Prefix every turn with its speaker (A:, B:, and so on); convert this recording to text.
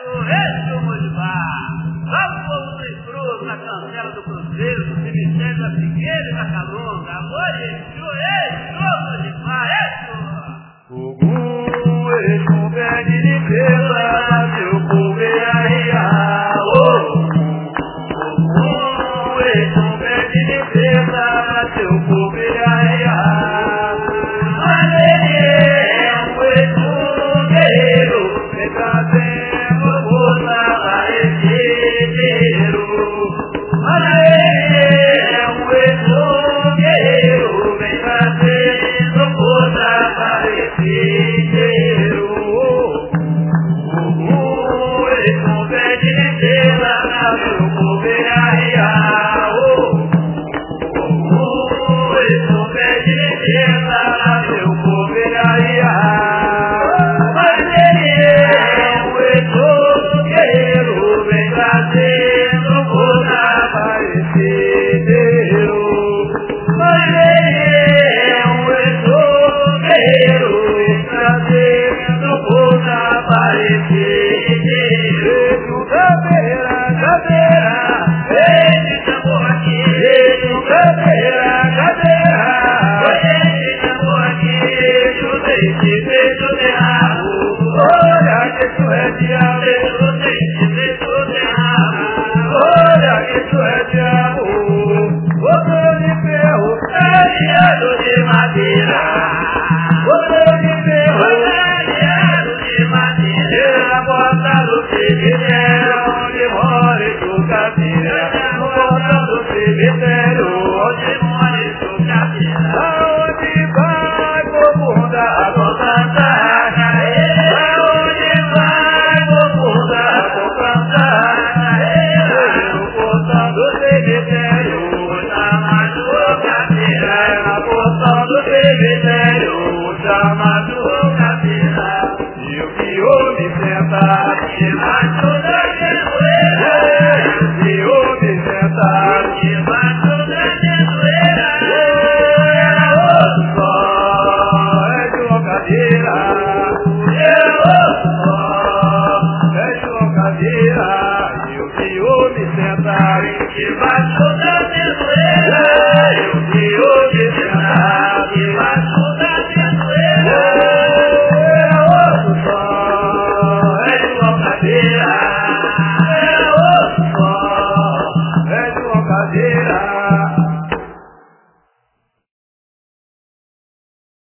A: esse o Mojibá. Lá o povo do Cruz, na cancela do Cruzeiro, do cemitério da Figueira e da Calunga. Alô, esse o Mojibá,
B: Esse um pede limpeza, seu povo é arriar. Esse um pede limpeza, seu povo é arriar. Mas ele é um guerreiro, vem trazendo força a esse guerreiro. Mas ele é um guerreiro, vem trazendo força a esse guerreiro. Esse um pede limpeza, seu povo é arriar. Esse um pede limpeza, seu povo é arriar. Mas ele é um guerreiro, vem trazendo força para esse guerreiro. Mas ele é um guerreiro, vem trazendo força para esse guerreiro. Cadeira, esse tambor aqui. Cadeira, esse tambor aqui. Chutei, te feito de rabo. Olha que tu é diabo. Chutei, te feito de rabo. Olha que tu é diabo. Outro de ferro, aliado de madeira. Outro de ferro, aliado de madeira. Na porta do cemitério, onde mora tu capira. Na porta do cemitério, onde mora tu capira. Aonde vai profunda a contança? Aonde vai profunda a contança? No portão do cemitério, chamado capira. Na portão do cemitério, chamado capira. E o pior me senta debaixo da geloeira. E o pior me senta debaixo da geloeira. Era outro só, é de uma cadeira.